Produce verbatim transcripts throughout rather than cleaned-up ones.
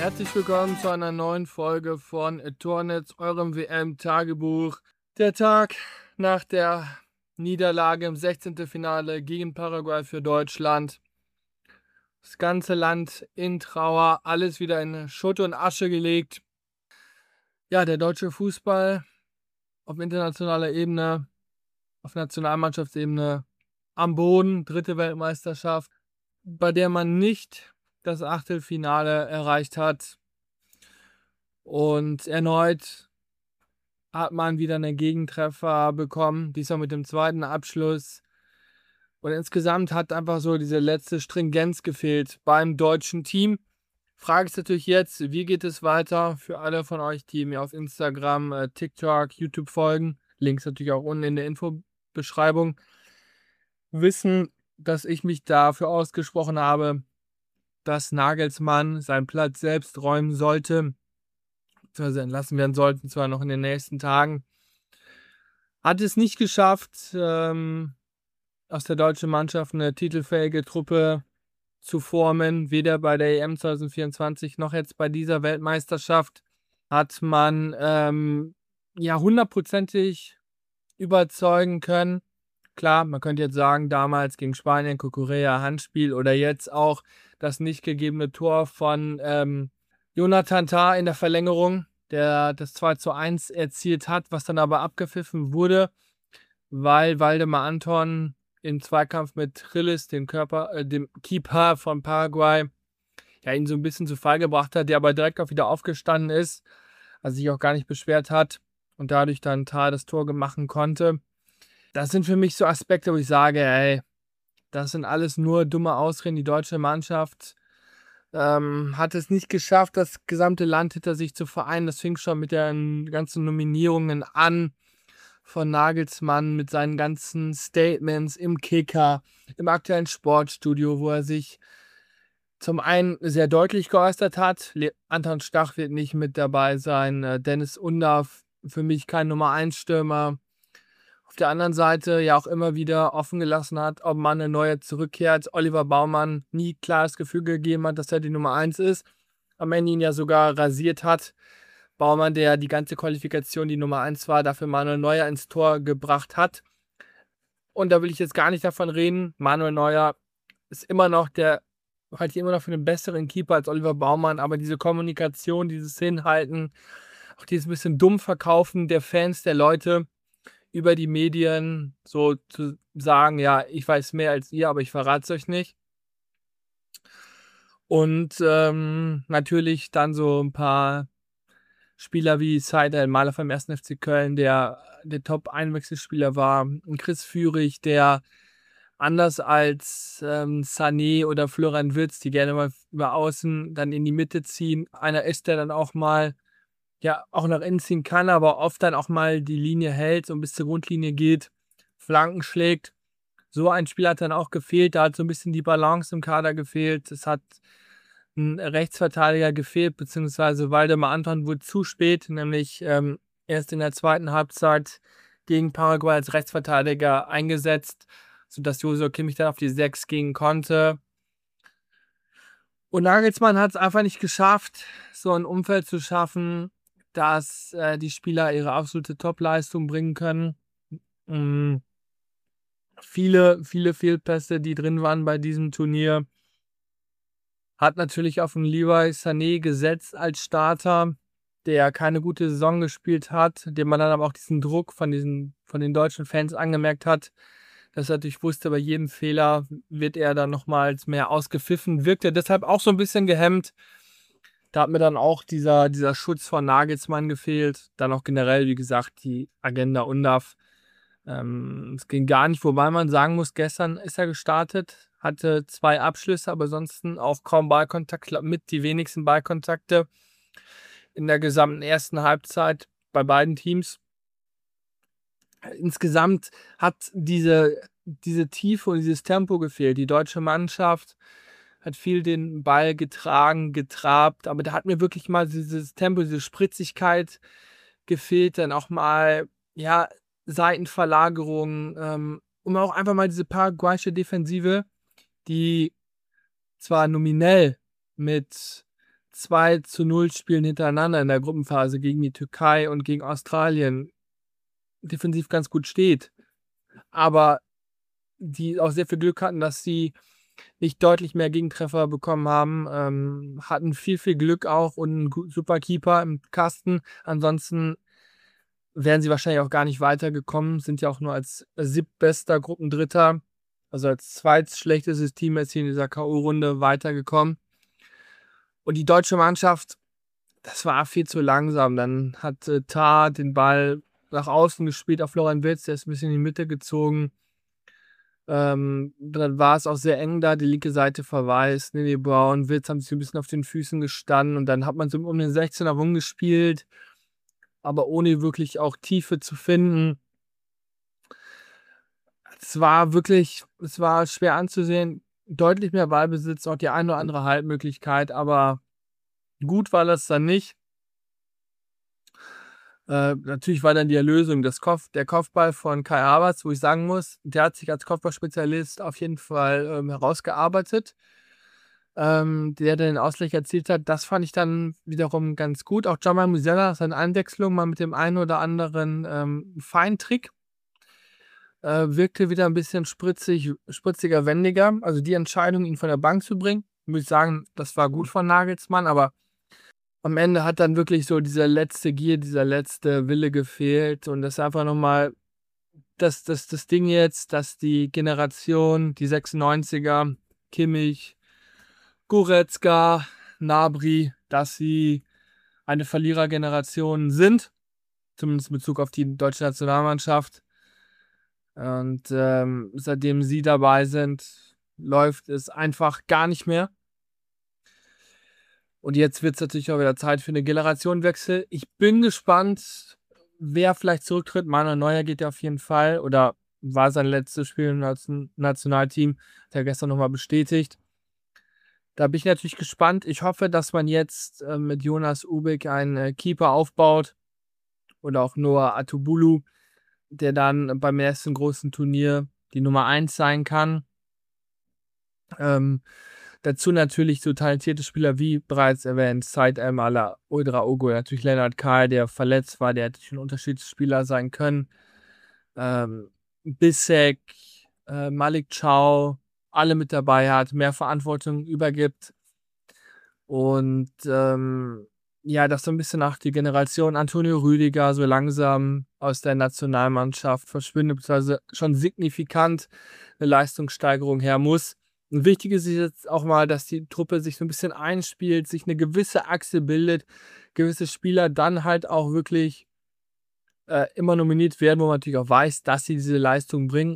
Herzlich willkommen zu einer neuen Folge von Tornetz, eurem W M-Tagebuch. Der Tag nach der Niederlage im sechzehnten Finale gegen Paraguay für Deutschland. Das ganze Land in Trauer, alles wieder in Schutt und Asche gelegt. Ja, der deutsche Fußball auf internationaler Ebene, auf Nationalmannschaftsebene am Boden, dritte Weltmeisterschaft, bei der man nicht das Achtelfinale erreicht hat. Und erneut hat man wieder einen Gegentreffer bekommen, diesmal mit dem zweiten Abschluss. Und insgesamt hat einfach so diese letzte Stringenz gefehlt beim deutschen Team. Frage ist natürlich jetzt, wie geht es weiter für alle von euch, die mir auf Instagram, äh, TikTok, YouTube folgen, Links natürlich auch unten in der Infobeschreibung, wissen, dass ich mich dafür ausgesprochen habe, dass Nagelsmann seinen Platz selbst räumen sollte, beziehungsweise entlassen werden sollten, zwar noch in den nächsten Tagen. Hat es nicht geschafft, ähm, aus der deutschen Mannschaft eine titelfähige Truppe zu formen. Weder bei der E M zwanzig vierundzwanzig noch jetzt bei dieser Weltmeisterschaft hat man ähm, ja hundertprozentig überzeugen können. Klar, man könnte jetzt sagen, damals gegen Spanien, Cucurella, Handspiel oder jetzt auch das nicht gegebene Tor von ähm, Jonathan Tah in der Verlängerung, der das zwei zu eins erzielt hat, was dann aber abgepfiffen wurde, weil Waldemar Anton im Zweikampf mit Trillis, dem, Körper, äh, dem Keeper von Paraguay, ja, ihn so ein bisschen zu Fall gebracht hat, der aber direkt auch wieder aufgestanden ist, also sich auch gar nicht beschwert hat und dadurch dann Tah das Tor machen konnte. Das sind für mich so Aspekte, wo ich sage, ey, das sind alles nur dumme Ausreden. Die deutsche Mannschaft ähm, hat es nicht geschafft, das gesamte Land hinter sich zu vereinen. Das fing schon mit den ganzen Nominierungen an von Nagelsmann, mit seinen ganzen Statements im Kicker, im aktuellen Sportstudio, wo er sich zum einen sehr deutlich geäußert hat. Le- Anton Stach wird nicht mit dabei sein. Äh, Dennis Undaff, für mich kein Nummer eins Stürmer. Auf der anderen Seite ja auch immer wieder offen gelassen hat, ob Manuel Neuer zurückkehrt. Oliver Baumann nie klares Gefühl gegeben hat, dass er die Nummer eins ist. Am Ende ihn ja sogar rasiert hat. Baumann, der die ganze Qualifikation die Nummer eins war, dafür Manuel Neuer ins Tor gebracht hat. Und da will ich jetzt gar nicht davon reden. Manuel Neuer ist immer noch der, halte ich immer noch für einen besseren Keeper als Oliver Baumann, aber diese Kommunikation, dieses Hinhalten, auch dieses bisschen dumm verkaufen der Fans, der Leute über die Medien, so zu sagen, ja, ich weiß mehr als ihr, aber ich verrate es euch nicht. Und ähm, natürlich dann so ein paar Spieler wie Said El-Maler vom ersten F C Köln, der der Top-Einwechselspieler war. Und Chris Führig, der anders als ähm, Sané oder Florian Wirtz, die gerne mal über außen dann in die Mitte ziehen. Einer ist, der dann auch mal ja auch nach innen ziehen kann, aber oft dann auch mal die Linie hält und bis zur Grundlinie geht, Flanken schlägt. So ein Spieler hat dann auch gefehlt. Da hat so ein bisschen die Balance im Kader gefehlt. Es hat ein Rechtsverteidiger gefehlt, beziehungsweise Waldemar Anton wurde zu spät, nämlich ähm, erst in der zweiten Halbzeit gegen Paraguay als Rechtsverteidiger eingesetzt, sodass Joshua Kimmich dann auf die sechs gehen konnte. Und Nagelsmann hat es einfach nicht geschafft, so ein Umfeld zu schaffen, dass äh, die Spieler ihre absolute Topleistung bringen können. Mhm. Viele, viele Fehlpässe, die drin waren bei diesem Turnier. Hat natürlich auf den Leroy Sané gesetzt als Starter, der keine gute Saison gespielt hat, dem man dann aber auch diesen Druck von, diesen, von den deutschen Fans angemerkt hat, dass er natürlich wusste, bei jedem Fehler wird er dann nochmals mehr ausgepfiffen, wirkte deshalb auch so ein bisschen gehemmt. Da hat mir dann auch dieser, dieser Schutz von Nagelsmann gefehlt. Dann auch generell, wie gesagt, die Agenda Undav. Ähm, es ging gar nicht, wobei man sagen muss, gestern ist er gestartet, hatte zwei Abschlüsse, aber ansonsten auch kaum Ballkontakt, glaub, mit die wenigsten Ballkontakte in der gesamten ersten Halbzeit bei beiden Teams. Insgesamt hat diese, diese Tiefe und dieses Tempo gefehlt. Die deutsche Mannschaft hat viel den Ball getragen, getrabt, aber da hat mir wirklich mal dieses Tempo, diese Spritzigkeit gefehlt, dann auch mal, ja, Seitenverlagerung, ähm, und auch einfach mal diese paraguayische Defensive, die zwar nominell mit zwei zu null Spielen hintereinander in der Gruppenphase gegen die Türkei und gegen Australien defensiv ganz gut steht, aber die auch sehr viel Glück hatten, dass sie nicht deutlich mehr Gegentreffer bekommen haben, ähm, hatten viel, viel Glück auch und 'n gu super Keeper im Kasten. Ansonsten wären sie wahrscheinlich auch gar nicht weitergekommen, sind ja auch nur als siebtbester Gruppendritter, also als zweitschlechtestes Team jetzt hier in dieser K O-Runde weitergekommen. Und die deutsche Mannschaft, das war viel zu langsam. Dann hat äh, Tah den Ball nach außen gespielt auf Florian Wirtz, der ist ein bisschen in die Mitte gezogen. Ähm, dann war es auch sehr eng da, die linke Seite verwaist. Nene Brown, Wirtz haben sich ein bisschen auf den Füßen gestanden und dann hat man so um den sechzehner rumgespielt, aber ohne wirklich auch Tiefe zu finden. Es war wirklich, es war schwer anzusehen. Deutlich mehr Ballbesitz, auch die eine oder andere Halbmöglichkeit, aber gut war das dann nicht. Äh, natürlich war dann die Erlösung das Kopf, der Kopfball von Kai Havertz, wo ich sagen muss, der hat sich als Kopfballspezialist auf jeden Fall ähm, herausgearbeitet. Ähm, der den Ausgleich erzielt hat, das fand ich dann wiederum ganz gut. Auch Jamal Musiala, seine Einwechslung mal mit dem einen oder anderen ähm, Feintrick, äh, wirkte wieder ein bisschen spritzig, spritziger, wendiger. Also die Entscheidung, ihn von der Bank zu bringen, muss ich sagen, das war gut von Nagelsmann, aber am Ende hat dann wirklich so dieser letzte Gier, dieser letzte Wille gefehlt. Und das ist einfach nochmal das, das, das Ding jetzt, dass die Generation, die sechsundneunziger, Kimmich, Goretzka, Gnabry, dass sie eine Verlierergeneration sind, zumindest in Bezug auf die deutsche Nationalmannschaft. Und ähm, seitdem sie dabei sind, läuft es einfach gar nicht mehr. Und jetzt wird es natürlich auch wieder Zeit für eine Generationenwechsel. Ich bin gespannt, wer vielleicht zurücktritt. Manuel Neuer geht ja auf jeden Fall oder war sein letztes Spiel im Nation- Nationalteam. Hat er gestern nochmal bestätigt. Da bin ich natürlich gespannt. Ich hoffe, dass man jetzt äh, mit Jonas Ubik einen äh, Keeper aufbaut oder auch Noah Atubulu, der dann beim nächsten großen Turnier die Nummer eins sein kann. Ähm, dazu natürlich so talentierte Spieler wie bereits erwähnt, Said El-Mala, Udra Ogo, natürlich Lennart Kahl, der verletzt war, der hätte schon ein Unterschiedsspieler sein können. Ähm, Bissek, äh, Malik Chow, alle mit dabei hat, mehr Verantwortung übergibt. Und ähm, ja, dass so ein bisschen auch die Generation Antonio Rüdiger so langsam aus der Nationalmannschaft verschwindet, beziehungsweise schon signifikant eine Leistungssteigerung her muss. Und wichtig ist jetzt auch mal, dass die Truppe sich so ein bisschen einspielt, sich eine gewisse Achse bildet, gewisse Spieler dann halt auch wirklich äh, immer nominiert werden, wo man natürlich auch weiß, dass sie diese Leistung bringen.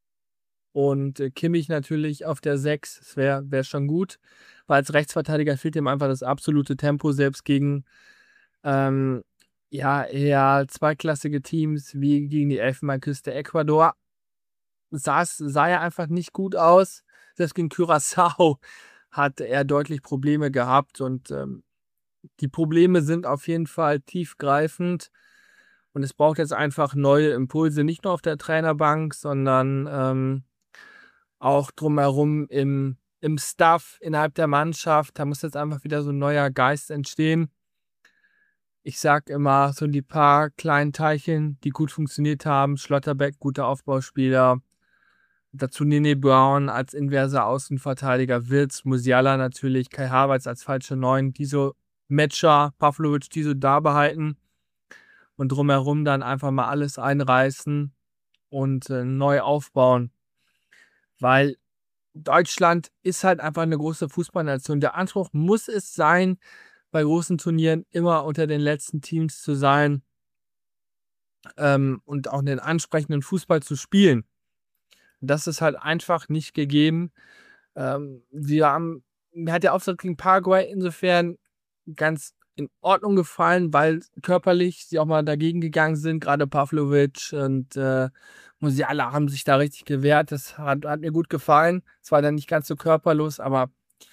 Und äh, Kimmich natürlich auf der sechs, das wäre wär schon gut, weil als Rechtsverteidiger fehlt ihm einfach das absolute Tempo, selbst gegen ähm, ja, eher zweiklassige Teams wie gegen die Elfenbeinküste Ecuador. Sah's, sah er einfach nicht gut aus. Selbst gegen Curaçao hat er deutlich Probleme gehabt und ähm, die Probleme sind auf jeden Fall tiefgreifend und es braucht jetzt einfach neue Impulse, nicht nur auf der Trainerbank, sondern ähm, auch drumherum im, im Staff, innerhalb der Mannschaft. Da muss jetzt einfach wieder so ein neuer Geist entstehen. Ich sag immer, so die paar kleinen Teilchen, die gut funktioniert haben. Schlotterbeck, guter Aufbauspieler. Dazu Nene Brown als inverser Außenverteidiger, Wirtz, Musiala natürlich, Kai Havertz als falsche Neun, die so Metscher, Pavlovic, die so da behalten und drumherum dann einfach mal alles einreißen und äh, neu aufbauen. Weil Deutschland ist halt einfach eine große Fußballnation. Der Anspruch muss es sein, bei großen Turnieren immer unter den letzten Teams zu sein ähm, und auch einen ansprechenden Fußball zu spielen. Das ist halt einfach nicht gegeben. Ähm, wir haben, mir hat der Auftritt gegen Paraguay insofern ganz in Ordnung gefallen, weil körperlich sie auch mal dagegen gegangen sind. Gerade Pavlovic und äh, Musiala haben sich da richtig gewehrt. Das hat, hat mir gut gefallen. Es war dann nicht ganz so körperlos, aber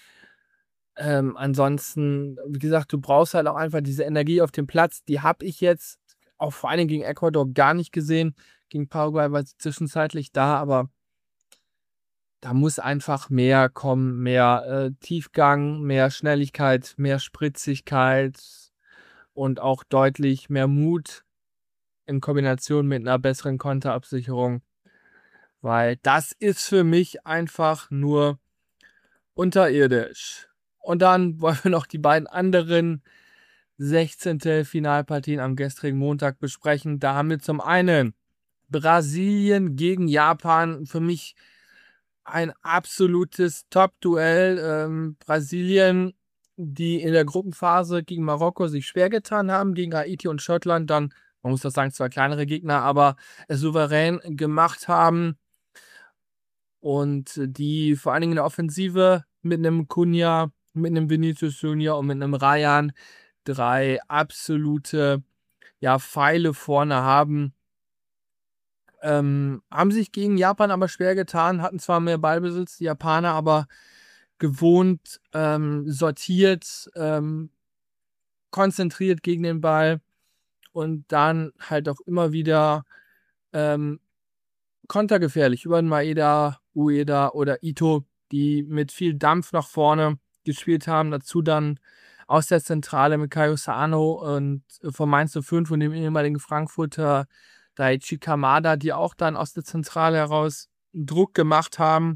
ähm, ansonsten, wie gesagt, du brauchst halt auch einfach diese Energie auf dem Platz. Die habe ich jetzt auch vor allen Dingen gegen Ecuador gar nicht gesehen. Gegen Paraguay war sie zwischenzeitlich da, aber da muss einfach mehr kommen, mehr äh, Tiefgang, mehr Schnelligkeit, mehr Spritzigkeit und auch deutlich mehr Mut in Kombination mit einer besseren Konterabsicherung, weil das ist für mich einfach nur unterirdisch. Und dann wollen wir noch die beiden anderen Sechzehntel-Finalpartien am gestrigen Montag besprechen. Da haben wir zum einen Brasilien gegen Japan. Für mich ein absolutes Top-Duell. Ähm, Brasilien, die in der Gruppenphase gegen Marokko sich schwer getan haben, gegen Haiti und Schottland dann, man muss das sagen, zwar kleinere Gegner, aber es souverän gemacht haben. Und die vor allen Dingen in der Offensive mit einem Cunha, mit einem Vinicius Junior und mit einem Ryan drei absolute, ja, Pfeile vorne haben. Ähm, haben sich gegen Japan aber schwer getan, hatten zwar mehr Ballbesitz, die Japaner, aber gewohnt, ähm, sortiert, ähm, konzentriert gegen den Ball und dann halt auch immer wieder ähm, kontergefährlich über den Maeda, Ueda oder Ito, die mit viel Dampf nach vorne gespielt haben. Dazu dann aus der Zentrale mit Kaio Sano und von Mainz null fünf und dem ehemaligen Frankfurter Daichi Kamada, die auch dann aus der Zentrale heraus Druck gemacht haben.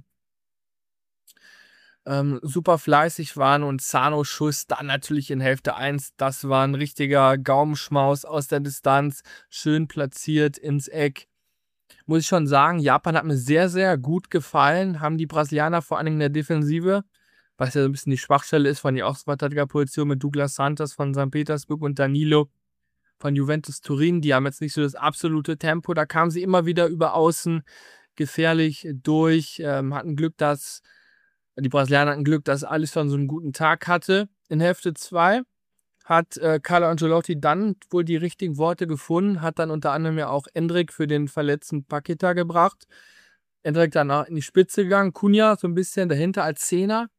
Ähm, super fleißig waren und Sanos Schuss dann natürlich in Hälfte eins. Das war ein richtiger Gaumenschmaus aus der Distanz, schön platziert ins Eck. Muss ich schon sagen, Japan hat mir sehr, sehr gut gefallen. Haben die Brasilianer vor allen Dingen in der Defensive, was ja so ein bisschen die Schwachstelle ist von der Außenverteidigerposition mit Douglas Santos von Sankt Petersburg und Danilo von Juventus Turin. Die haben jetzt nicht so das absolute Tempo. Da kamen sie immer wieder über Außen gefährlich durch. Ähm, hatten Glück, dass die Brasilianer hatten Glück, dass Alisson so einen guten Tag hatte. In Hälfte zwei hat äh, Carlo Ancelotti dann wohl die richtigen Worte gefunden, hat dann unter anderem ja auch Endrick für den verletzten Paqueta gebracht. Endrick dann auch in die Spitze gegangen, Cunha so ein bisschen dahinter als Zehner.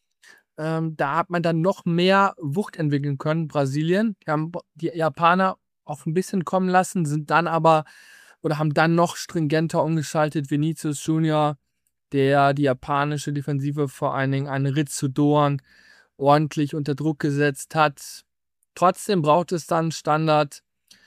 Ähm, da hat man dann noch mehr Wucht entwickeln können, Brasilien. Die haben die Japaner auch ein bisschen kommen lassen, sind dann aber oder haben dann noch stringenter umgeschaltet. Vinicius Junior, der die japanische Defensive vor allen Dingen einen Ritsu Doan ordentlich unter Druck gesetzt hat. Trotzdem braucht es dann Standard.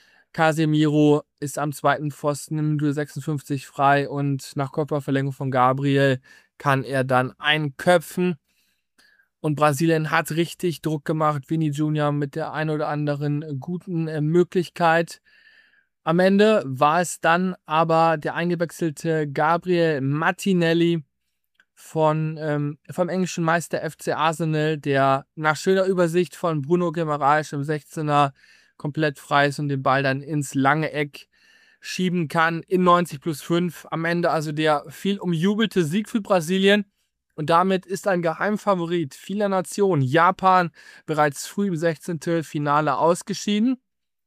Casemiro ist am zweiten Pfosten im Minute sechsundfünfzig frei und nach Kopfballverlängerung von Gabriel kann er dann einköpfen. Und Brasilien hat richtig Druck gemacht. Vini Junior mit der ein oder anderen guten äh, Möglichkeit. Am Ende war es dann aber der eingewechselte Gabriel Martinelli von, ähm, vom englischen Meister F C Arsenal, der nach schöner Übersicht von Bruno Guimaraes im sechzehner komplett frei ist und den Ball dann ins lange Eck schieben kann in neunzig plus fünf. Am Ende also der viel umjubelte Sieg für Brasilien. Und damit ist ein Geheimfavorit vieler Nationen, Japan, bereits früh im Sechzehntelfinale ausgeschieden.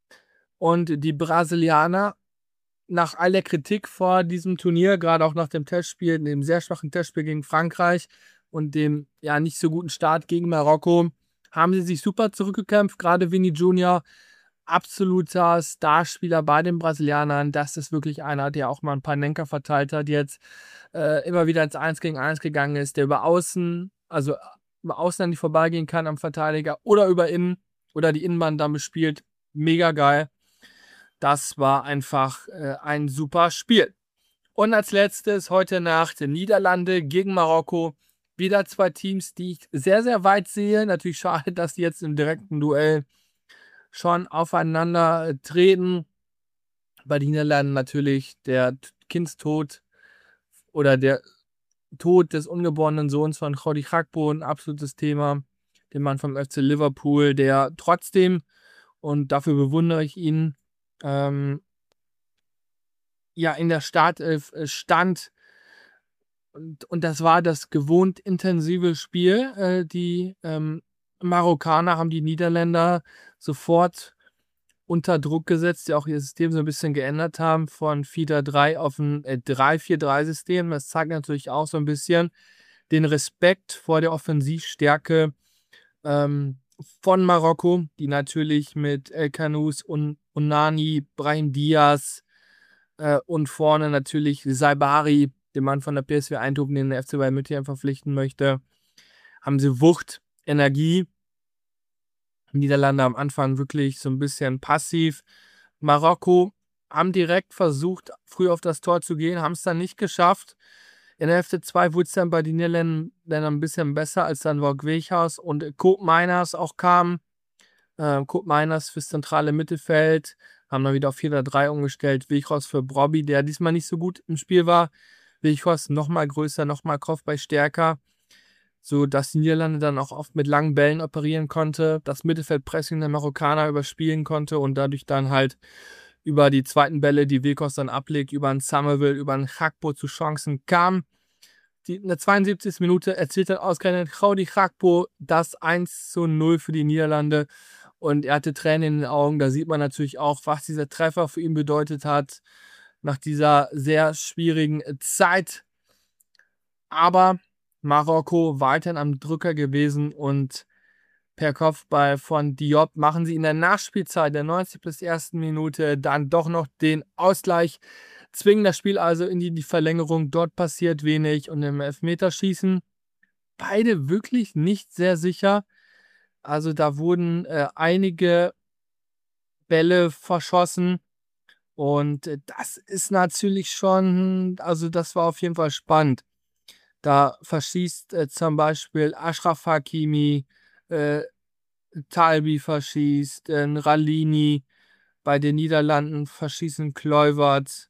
Und die Brasilianer, nach all der Kritik vor diesem Turnier, gerade auch nach dem Testspiel, dem sehr schwachen Testspiel gegen Frankreich und dem ja nicht so guten Start gegen Marokko, haben sie sich super zurückgekämpft. Gerade Vini Junior, absoluter Starspieler bei den Brasilianern. Das ist wirklich einer, der auch mal ein paar Nenker verteilt hat, jetzt äh, immer wieder ins eins gegen eins gegangen ist, der über Außen, also über Außen an die vorbeigehen kann am Verteidiger oder über Innen oder die Innenbahn dann bespielt. Mega geil. Das war einfach äh, ein super Spiel. Und als letztes heute Nacht Niederlande gegen Marokko. Wieder zwei Teams, die ich sehr, sehr weit sehe. Natürlich schade, dass die jetzt im direkten Duell schon aufeinander treten. Bei den Niederlanden natürlich der Kindstod oder der Tod des ungeborenen Sohns von Cody Gakpo, ein absolutes Thema. Den Mann vom F C Liverpool, der trotzdem, und dafür bewundere ich ihn, ähm, ja, in der Startelf stand. Und, und das war das gewohnt intensive Spiel. Äh, die ähm, Marokkaner haben die Niederländer sofort unter Druck gesetzt, die auch ihr System so ein bisschen geändert haben von vier drei auf ein äh, drei vier drei System. Das zeigt natürlich auch so ein bisschen den Respekt vor der Offensivstärke ähm, von Marokko, die natürlich mit El Kanous und Unani, Brahim Diaz äh, und vorne natürlich Saibari den Mann von der P S V Eindhoven, den der F C Bayern München verpflichten möchte. Haben sie Wucht, Energie. Niederlande am Anfang wirklich so ein bisschen passiv. Marokko haben direkt versucht, früh auf das Tor zu gehen, haben es dann nicht geschafft. In der Hälfte zwei wurde es dann bei den Niederländern ein bisschen besser, als dann Wout Weghorst und Koopmeiners auch kamen. Äh, Koopmeiners fürs zentrale Mittelfeld, haben dann wieder auf vier drei drei umgestellt. Weghorst für Brobby, der diesmal nicht so gut im Spiel war. Weghorst nochmal größer, nochmal Kopfball stärker, so dass die Niederlande dann auch oft mit langen Bällen operieren konnte, das Mittelfeldpressing der Marokkaner überspielen konnte und dadurch dann halt über die zweiten Bälle, die Weghorst dann ablegt, über einen Summerville, über einen Gakpo zu Chancen kam. Die, in der zweiundsiebzigsten Minute erzielt dann ausgerechnet Cody Gakpo das eins zu null für die Niederlande und er hatte Tränen in den Augen. Da sieht man natürlich auch, was dieser Treffer für ihn bedeutet hat nach dieser sehr schwierigen Zeit. Aber Marokko weiterhin am Drücker gewesen und per Kopfball von Diop machen sie in der Nachspielzeit der neunzig bis ersten Minute dann doch noch den Ausgleich, zwingen das Spiel also in die, die Verlängerung. Dort passiert wenig und im Elfmeterschießen beide wirklich nicht sehr sicher. Also da wurden äh, einige Bälle verschossen und äh, das ist natürlich schon, also das war auf jeden Fall spannend. Da verschießt äh, zum Beispiel Achraf Hakimi, äh, Talbi verschießt, äh, Rallini, bei den Niederlanden verschießen Kluivert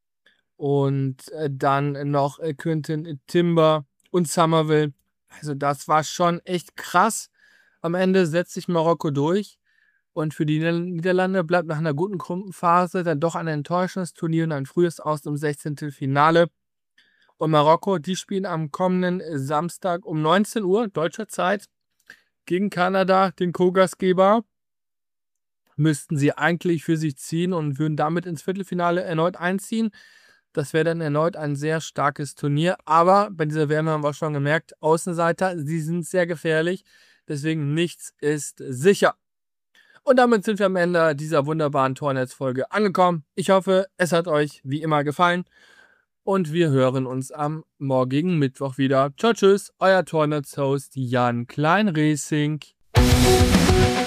und äh, dann noch äh, Quinten Timber und Summerville. Also das war schon echt krass. Am Ende setzt sich Marokko durch und für die Niederlande bleibt nach einer guten Gruppenphase dann doch ein enttäuschendes Turnier und ein frühes Aus im sechzehnten Finale. Und Marokko, die spielen am kommenden Samstag um neunzehn Uhr deutscher Zeit gegen Kanada, den Co-Gastgeber. Müssten sie eigentlich für sich ziehen und würden damit ins Viertelfinale erneut einziehen. Das wäre dann erneut ein sehr starkes Turnier. Aber bei dieser W M haben wir schon gemerkt, Außenseiter, sie sind sehr gefährlich. Deswegen nichts ist sicher. Und damit sind wir am Ende dieser wunderbaren Tornetzfolge angekommen. Ich hoffe, es hat euch wie immer gefallen. Und wir hören uns am morgigen Mittwoch wieder. Ciao, tschüss, euer Tornetz-Host Jan Klein-Racing.